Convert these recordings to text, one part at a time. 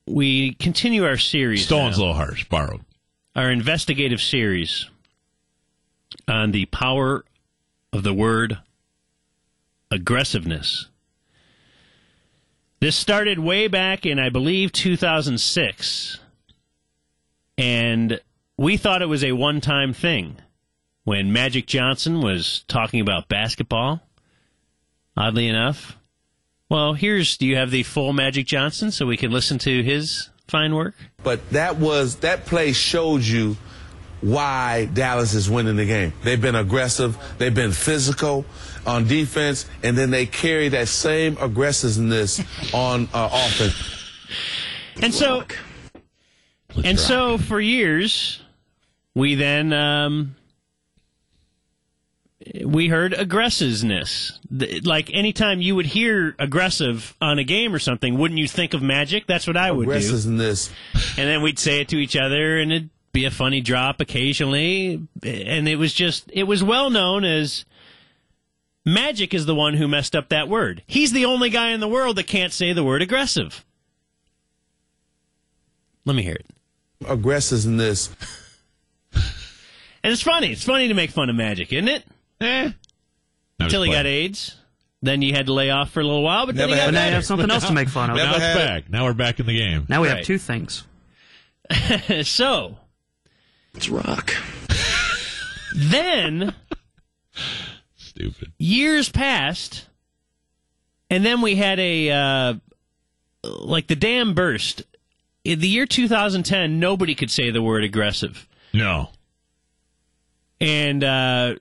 we continue our series. Stolen's a little harsh. Borrowed. Our investigative series on the power of the word aggressiveness. This started way back in, I believe, 2006. And we thought it was a one-time thing when Magic Johnson was talking about basketball, oddly enough. Well, do you have the full Magic Johnson so we can listen to his fine work? But that play showed you why Dallas is winning the game. They've been aggressive, they've been physical on defense, and then they carry that same aggressiveness on offense. And so for years, we then we heard aggressiveness. Like anytime you would hear aggressive on a game or something, wouldn't you think of Magic? That's what I would do. Aggressiveness. And then we'd say it to each other, and it'd be a funny drop occasionally. And it was well known as Magic is the one who messed up that word. He's the only guy in the world that can't say the word aggressive. Let me hear it. Aggressiveness. And it's funny. It's funny to make fun of Magic, isn't it? Until he got AIDS. Then you had to lay off for a little while, but then he got now better. you have something else to make fun of. Now it's back. Now we're back in the game. Now we have two things. So. It's rock. Then. Stupid. Years passed, and then we had the dam burst. In the year 2010, nobody could say the word aggressive. No. And,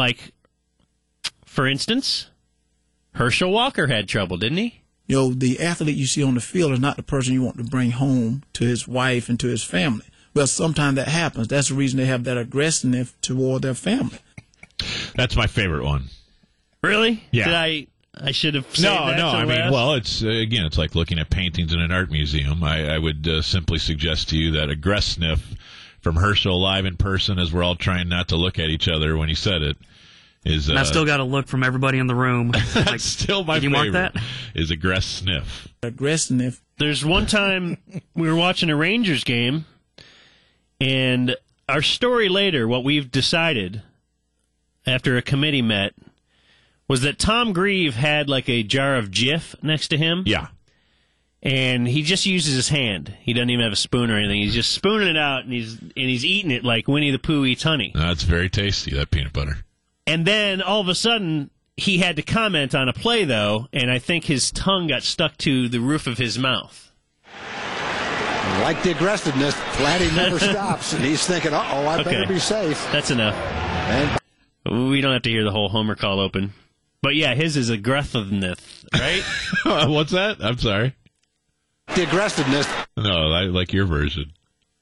for instance, Herschel Walker had trouble, didn't he? The athlete you see on the field is not the person you want to bring home to his wife and to his family. Well, sometimes that happens. That's the reason they have that aggressiveness toward their family. That's my favorite one. Really? Yeah. I should have said that. No. I mean, last? well, it's like looking at paintings in an art museum. I would simply suggest to you that aggressive from Herschel live in person, as we're all trying not to look at each other when he said it, is. And I still got a look from everybody in the room. That's still my favorite. Did you mark that? Is aggressive. Aggressive. There's one time we were watching a Rangers game, and our story later, what we've decided after a committee met, was that Tom Grieve had like a jar of Jif next to him. Yeah. And he just uses his hand. He doesn't even have a spoon or anything. He's just spooning it out, and he's eating it like Winnie the Pooh eats honey. That's very tasty, that peanut butter. And then all of a sudden, he had to comment on a play, though, and I think his tongue got stuck to the roof of his mouth. Like the aggressiveness, Vladdy never stops, and he's thinking, I better be safe. That's enough. We don't have to hear the whole Homer call open. But yeah, his is aggressiveness, right? What's that? I'm sorry. The aggressiveness. No, I like your version.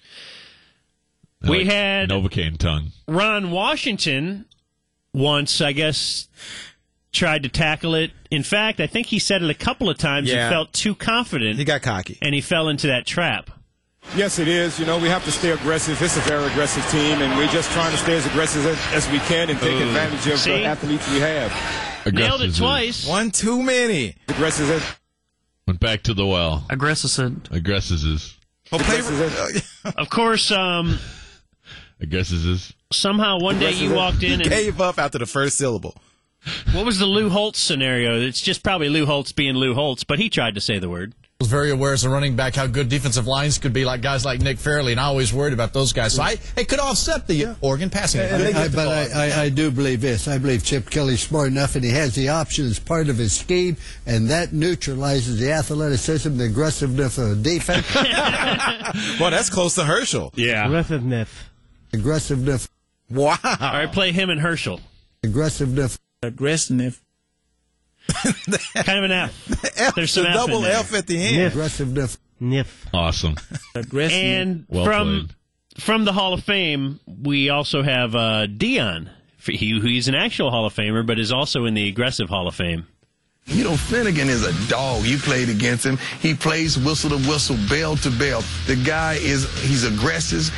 We had Novocaine tongue. Ron Washington once, I guess, tried to tackle it. In fact, I think he said it a couple of times and felt too confident. He got cocky. And he fell into that trap. Yes, it is. We have to stay aggressive. It's a very aggressive team, and we're just trying to stay as aggressive as we can and take advantage of the athletes we have. Nailed it twice. One too many. Aggressive. Went back to the well. Aggressive. Of course, somehow one day you walked in and gave up after the first syllable. What was the Lou Holtz scenario? It's just probably Lou Holtz being Lou Holtz, but he tried to say the word. I was very aware as a running back how good defensive lines could be, like guys like Nick Fairley, and I always worried about those guys. So it could offset the Oregon passing. I do believe this. I believe Chip Kelly's smart enough, and he has the option as part of his scheme, and that neutralizes the athleticism, the aggressiveness of the defense. Well, that's close to Herschel. Yeah. Aggressiveness. Wow. All right, play him and Herschel. Aggressive. Kind of an F. There's some the F double in there. F at the end. Aggressiveness. Awesome. And well from the Hall of Fame, we also have Dion. He's an actual Hall of Famer, but is also in the aggressive Hall of Fame. Finnegan is a dog. You played against him. He plays whistle to whistle, bell to bell. The guy he's aggressive.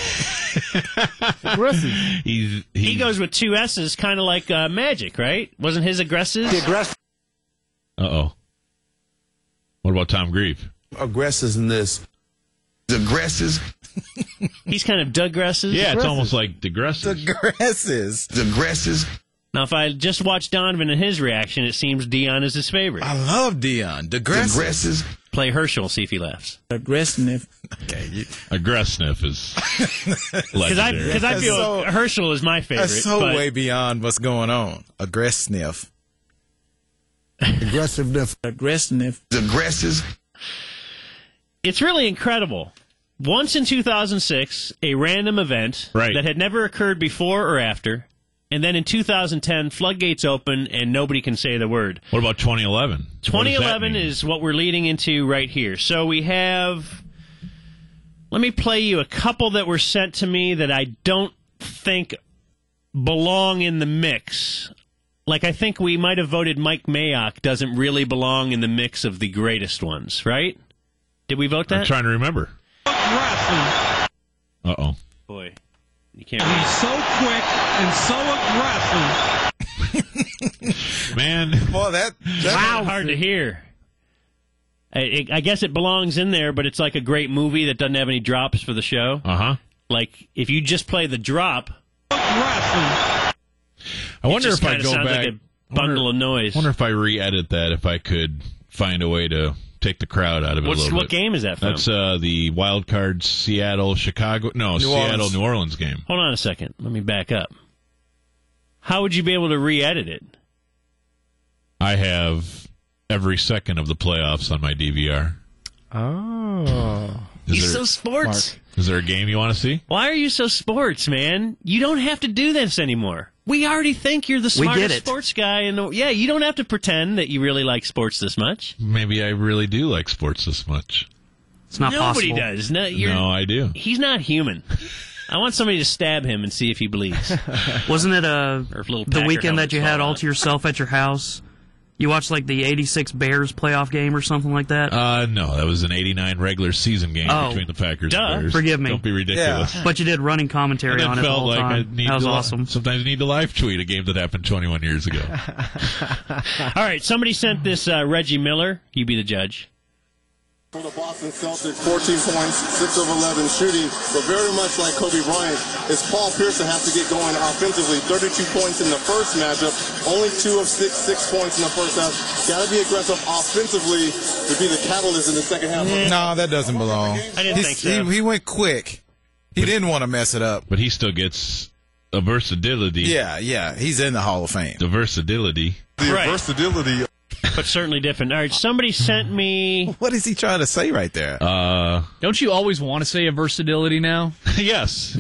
He goes with two S's, kind of like Magic, right? Wasn't his aggressive? The aggressive. Uh-oh. What about Tom Grieve? Aggressiveness. Aggressive. He's kind of digressive. Yeah, it's almost like digressive. Aggressive. Now, if I just watch Donovan and his reaction, it seems Dion is his favorite. I love Dion. Aggressive. Play Herschel, see if he laughs. Aggressive. Okay. Aggressive is legendary. Because I feel Herschel is my favorite. That's so way beyond what's going on. Aggressive. Aggressiveness. Aggressive. It's really incredible. Once in 2006, a random event that had never occurred before or after, and then in 2010, floodgates open and nobody can say the word. What about 2011? 2011 is what we're leading into right here. So we have... Let me play you a couple that were sent to me that I don't think belong in the mix. Like, I think we might have voted Mike Mayock doesn't really belong in the mix of the greatest ones, right? Did we vote that? I'm trying to remember. Uh-oh. Boy, you can't. He's so quick and so aggressive. Man. Well, that's hard to hear. I guess it belongs in there, but it's like a great movie that doesn't have any drops for the show. Uh-huh. Like, if you just play the drop... I wonder if I go back... Like a bundle of noise. I wonder if I re-edit that, if I could find a way to take the crowd out of it a little bit. What game is that from? That's the wild card Seattle-Chicago... No, Seattle-New Orleans game. Hold on a second. Let me back up. How would you be able to re-edit it? I have every second of the playoffs on my DVR. Oh. He's so sports. Mark. Is there a game you want to see? Why are you so sports, man? You don't have to do this anymore. We already think you're the smartest sports guy. Yeah, you don't have to pretend that you really like sports this much. Maybe I really do like sports this much. It's not Nobody possible. does. No, I do. He's not human. I want somebody to stab him and see if he believes. Wasn't it the weekend that you had all to yourself at your house? You watched like the 86 Bears playoff game or something like that? No, that was an 89 regular season game between the Packers and Bears. Forgive me. Don't be ridiculous. Yeah. But you did running commentary on it the whole time. That was awesome. Sometimes you need to live tweet a game that happened 21 years ago. All right, somebody sent this Reggie Miller. You be the judge. For the Boston Celtics, 14 points, 6 of 11 shooting, but very much like Kobe Bryant, is Paul Pierce that has to get going offensively. 32 points in the first matchup, only 2 of 6 points in the first half. Got to be aggressive offensively to be the catalyst in the second half. No, that doesn't belong. I didn't think so. He went quick. He didn't want to mess it up. But he still gets a versatility. Yeah, he's in the Hall of Fame. The versatility. Versatility. But certainly different. All right, somebody sent me... What is he trying to say right there? Don't you always want to say a versatility now? Yes.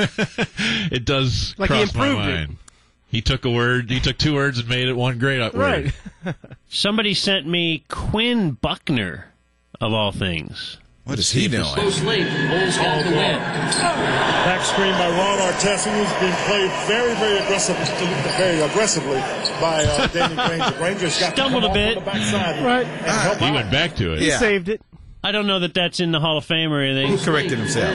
It does like cross he improved my mind. He took 2 words and made it one great word. Right. Somebody sent me Quinn Buckner, of all things. What is he doing? Bulls have to win. Back screen by Ron Artest, who's been played very aggressively by Danny Granger. Granger's got stumbled a bit. Right. He went back to it. He saved it. I don't know that that's in the Hall of Fame or anything. He corrected himself.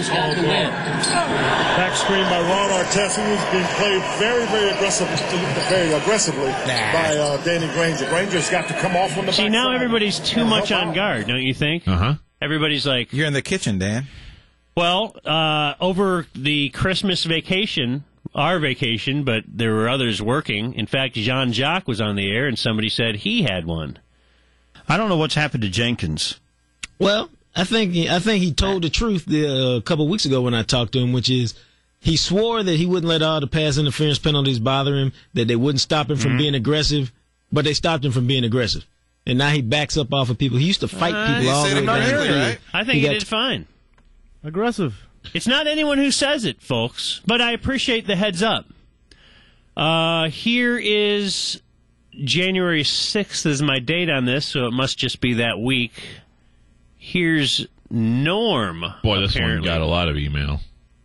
Back screen by Ron Artest, who's been played very aggressively by Danny Granger. Granger's got to come off on the backside. See, now everybody's too much on guard, don't you think? Uh-huh. Everybody's like... You're in the kitchen, Dan. Well, over the Christmas vacation, our vacation, but there were others working. In fact, Jean-Jacques was on the air, and somebody said he had one. I don't know what's happened to Jenkins. Well, I think he told the truth a couple of weeks ago when I talked to him, which is he swore that he wouldn't let all the pass interference penalties bother him, that they wouldn't stop him from being aggressive, but they stopped him from being aggressive. And now he backs up off of people. He used to fight people all the way down the field. Right? I think he did fine. Aggressive. It's not anyone who says it, folks, but I appreciate the heads up. Here is January 6th is my date on this, so it must just be that week. Here's Norm. Boy, this apparently. one got a lot of email.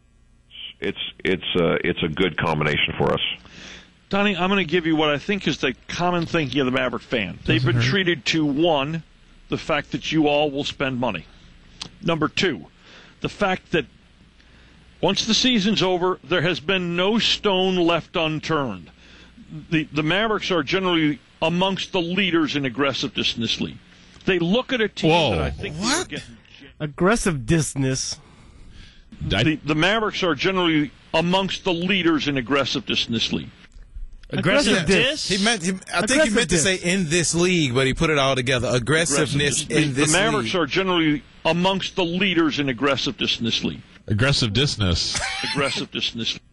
It's a good combination for us. Donnie, I'm going to give you what I think is the common thinking of the Maverick fan. They've been treated to, 1, the fact that you all will spend money. Number 2, the fact that once the season's over, there has been no stone left unturned. The Mavericks are generally amongst the leaders in aggressiveness in this league. They look at a team that I think they were getting. Aggressiveness. The Mavericks are generally amongst the leaders in aggressiveness in this league. Aggressiveness? I think he meant to say in this league, but he put it all together. Aggressiveness in this league. The Mavericks are generally amongst the leaders in aggressiveness in this league. Aggressiveness. Aggressiveness in this league.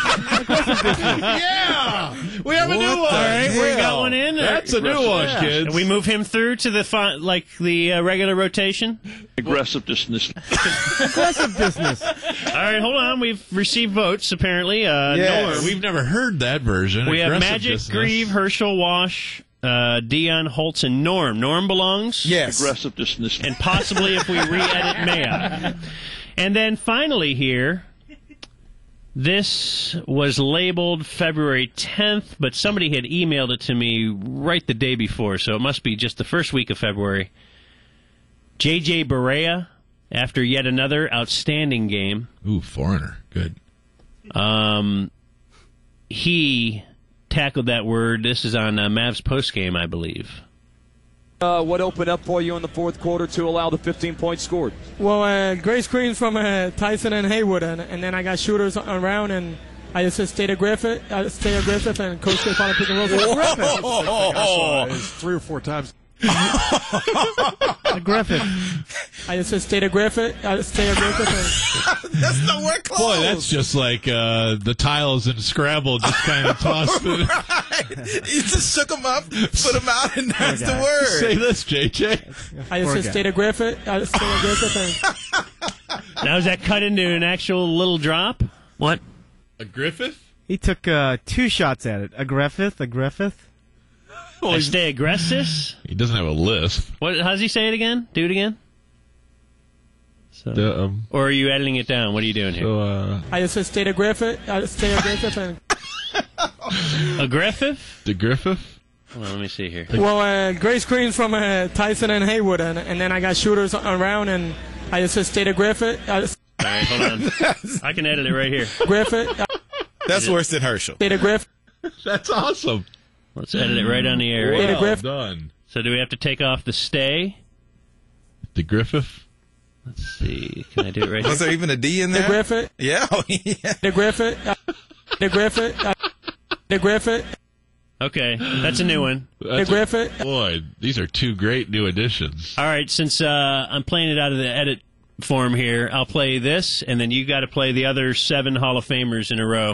Yeah! We have a new one! All right, we got one in. That's a new one, kids. And we move him through to the regular rotation? Aggressiveness in this league. Aggressiveness. All right, hold on. We've received votes, apparently. Norm. We've never heard that version. We have Magic, Grieve, Herschel, Wash, Dion, Holtz, and Norm. Norm belongs? Yes. Aggressiveness in this league. And possibly, if we re-edit Mayock. And then finally here, this was labeled February 10th, but somebody had emailed it to me right the day before, so it must be just the first week of February. J.J. Barea, after yet another outstanding game. Ooh, foreigner. Good. He tackled that word. This is on Mavs postgame, I believe. What opened up for you in the fourth quarter to allow the 15 points scored? Well, great screens from Tyson and Haywood, and then I got shooters around, and I just stayed aggressive, and Coach K finally picked and roll. Aggressive. 3 or 4 times. Aggressive. I just stayed aggressive. That's the word close. Boy, that's just like the tiles in Scrabble just kind of tossed it. Right. You just shook them up, put them out, and that's the word. Say this, JJ. I just stayed aggressive. Now, is that cut into an actual little drop? What? A Griffith? He took 2 shots at it. Aggressive. I stay aggressive? He doesn't have a lisp. How does he say it again? Do it again. So, or are you editing it down? What are you doing here? I just stayed aggressive. Aggressive? The Griffith? Hold on, let me see here. Well, great screens from Tyson and Haywood, and then I got shooters around, and I just stayed aggressive. All right, hold on. I can edit it right here. Aggressive. That's worse than Herschel. Stayed aggressive. That's awesome. Let's edit it right on the air. Well done. So do we have to take off the stay? The Griffith? Let's see. Can I do it right here? Was there even a D in there? The Griffith. Yeah. The Griffith. Okay, that's a new one. The Griffith. Boy, these are 2 great new additions. All right, since I'm playing it out of the edit form here, I'll play this, and then you got to play the other 7 Hall of Famers in a row.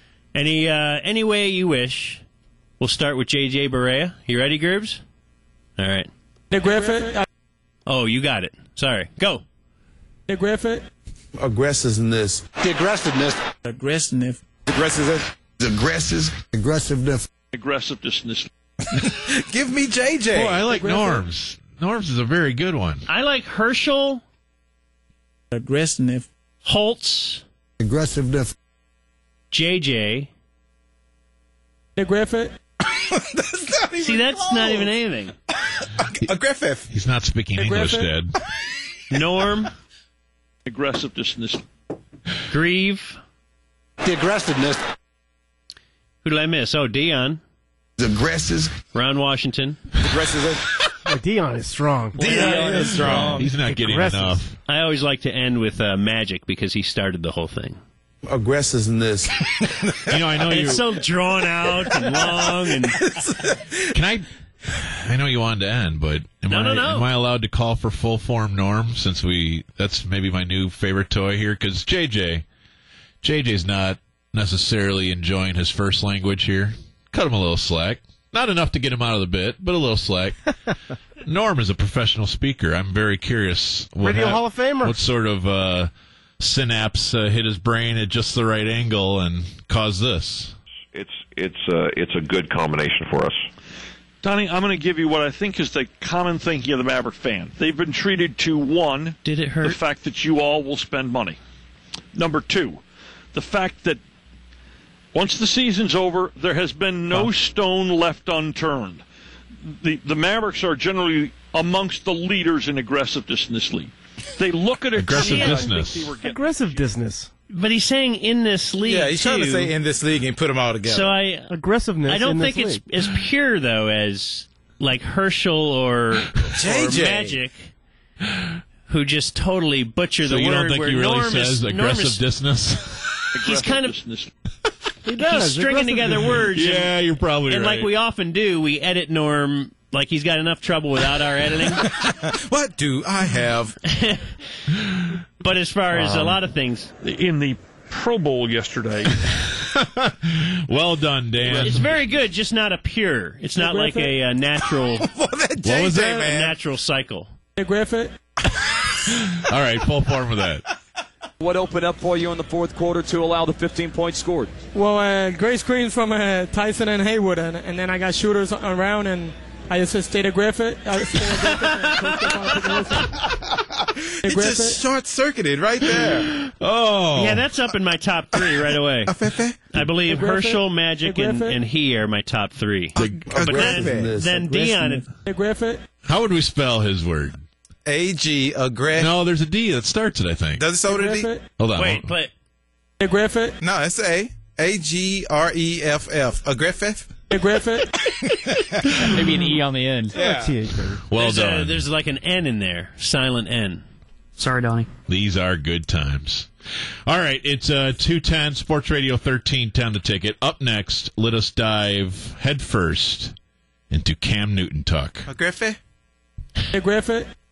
Any way you wish. We'll start with J.J. Barea. You ready, Gerbs? All right. The Griffith. Oh, you got it. Sorry. Go. The Griffith. Aggressiveness. The aggressiveness. Aggressiveness. Aggressiveness. Aggressiveness. Aggressiveness. Give me JJ. Boy, I like Norm's. Norm's is a very good one. I like Herschel. Aggressiveness. Holtz. Aggressiveness. JJ. The Griffith. See, that's not even anything. A Griffith. He's not speaking English, Dad. Norm. Aggressiveness. Grieve. The aggressiveness. Who did I miss? Oh, Dion. The aggressive. Ron Washington. Aggressive. Dion is strong. Dion is strong. He's not getting enough. I always like to end with Magic because he started the whole thing. Aggressiveness. I know it's so drawn out and long. And can I know you wanted to end, but am I allowed to call for full form Norm since that's maybe my new favorite toy here? Because JJ's not necessarily enjoying his first language here. Cut him a little slack. Not enough to get him out of the bit, but a little slack. Norm is a professional speaker. I'm very curious. Radio Hall of Famer. What sort of synapse hit his brain at just the right angle and caused this? It's a good combination for us. Donnie, I'm going to give you what I think is the common thinking of the Maverick fan. They've been treated to, 1, did it hurt? The fact that you all will spend money. Number 2, the fact that once the season's over, there has been no stone left unturned. The Mavericks are generally amongst the leaders in aggressiveness in this league. They look at a aggressiveness. But he's saying in this league. Yeah, he's trying to say in this league and put them all together. So aggressiveness. I don't in think this it's as pure though as like Herschel or Magic, who just totally butcher the word. So you don't think he really says aggressiveness? He's kind of... He does. He's stringing together words. Yeah, you're probably right. And like we often do, we edit Norm like he's got enough trouble without our editing. What do I have? But as far as a lot of things... In the Pro Bowl yesterday... Well done, Dan. It's very good, just not a pure. It's not like a natural... What was that, man? A natural cycle. Griffith. All right, full form of that. What opened up for you in the fourth quarter to allow the 15 points scored? Well, great screens from Tyson and Haywood, and then I got shooters around, and I just stayed aggressive. It just short-circuited right there. Oh. Yeah, that's up in my top 3 right away. I believe Herschel, Magic, and he are my top 3. But then Dion... How would we spell his word? A-G, aggressive. No, there's a D that starts it, I think. Does it start with a D? Hold on. Wait, but... Aggressive? No, it's A. A-G-R-E-F-F. Aggressive? Aggressive? Maybe an E on the end. Yeah. Well done. There's like an N in there. Silent N. Sorry, Donnie. These are good times. All right, it's 210 Sports Radio 1310 the ticket. Up next, let us dive headfirst into Cam Newton talk. Aggressive? Aggressive?